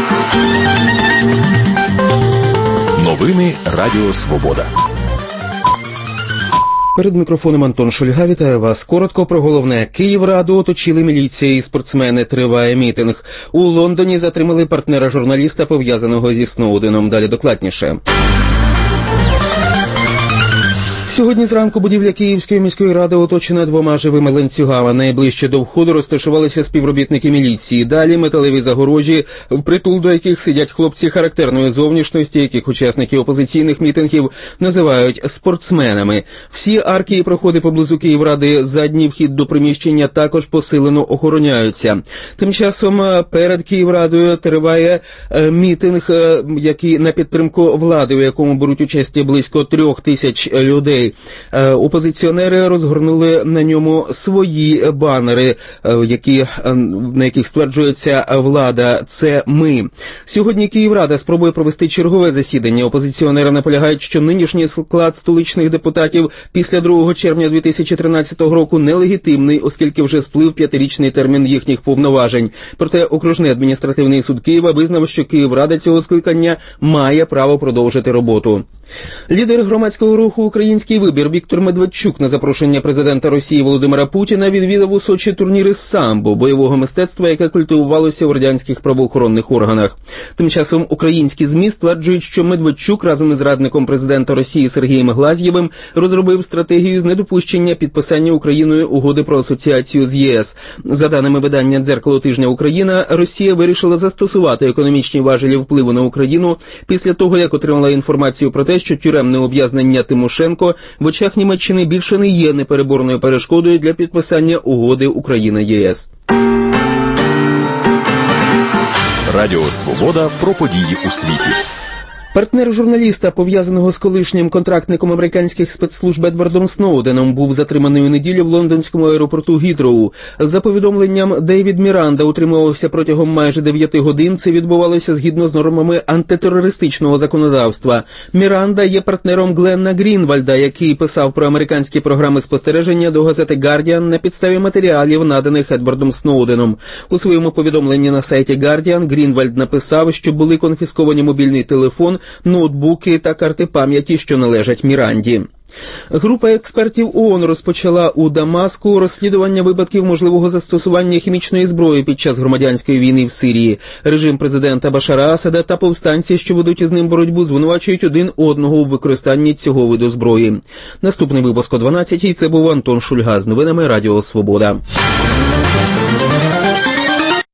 Новини Радіо Свобода. Перед мікрофоном Антон Шульга. Вітаю вас. Коротко про головне. Київраду оточили міліція і спортсмени. Триває мітинг. У Лондоні затримали партнера журналіста, пов'язаного зі Сноуденом. Далі докладніше. Сьогодні зранку будівля Київської міської ради оточена двома живими ланцюгами. Найближче до входу розташувалися співробітники міліції. Далі металеві загорожі, впритул до яких сидять хлопці характерної зовнішності, яких учасники опозиційних мітингів називають спортсменами. Всі арки і проходи поблизу Київради, задній вхід до приміщення також посилено охороняються. Тим часом перед Київрадою триває мітинг, який на підтримку влади, у якому беруть участь близько 3000 людей. Опозиціонери розгорнули на ньому свої банери, на яких стверджується «Влада – це ми». Сьогодні Київрада спробує провести чергове засідання. Опозиціонери наполягають, що нинішній склад столичних депутатів після 2 червня 2013 року нелегітимний, оскільки вже сплив 5-річний термін їхніх повноважень. Проте окружний адміністративний суд Києва визнав, що Київрада цього скликання має право продовжити роботу. Лідер громадського руху «Український вибір» Віктор Медведчук на запрошення президента Росії Володимира Путіна відвідав у Сочі турніри з самбо, бойового мистецтва, яке культивувалося у радянських правоохоронних органах. Тим часом українські ЗМІ стверджують, що Медведчук разом із радником президента Росії Сергієм Глазьєвим розробив стратегію з недопущення підписання Україною угоди про асоціацію з ЄС. За даними видання «Дзеркало тижня Україна», Росія вирішила застосувати економічні важелі впливу на Україну після того, як отримала інформацію про те, що тюремне ув'язнення Тимошенко в очах Німеччини більше не є непереборною перешкодою для підписання угоди Україна-ЄС. Радіо Свобода про події у світі. Партнер журналіста, пов'язаного з колишнім контрактником американських спецслужб Едвардом Сноуденом, був затриманий у неділю в лондонському аеропорту Гітроу. За повідомленням, Дейвід Міранда утримувався протягом майже 9 годин. Це відбувалося згідно з нормами антитерористичного законодавства. Міранда є партнером Гленна Грінвальда, який писав про американські програми спостереження до газети «Гардіан» на підставі матеріалів, наданих Едвардом Сноуденом. У своєму повідомленні на сайті «Гардіан» Грінвальд написав, що були конфісковані мобільний телефон, ноутбуки та карти пам'яті, що належать Міранді. Група експертів ООН розпочала у Дамаску розслідування випадків можливого застосування хімічної зброї під час громадянської війни в Сирії. Режим президента Башара Асада та повстанці, що ведуть із ним боротьбу, звинувачують один одного у використанні цього виду зброї. Наступний випуск о 12-й. Це був Антон Шульга з новинами Радіо Свобода.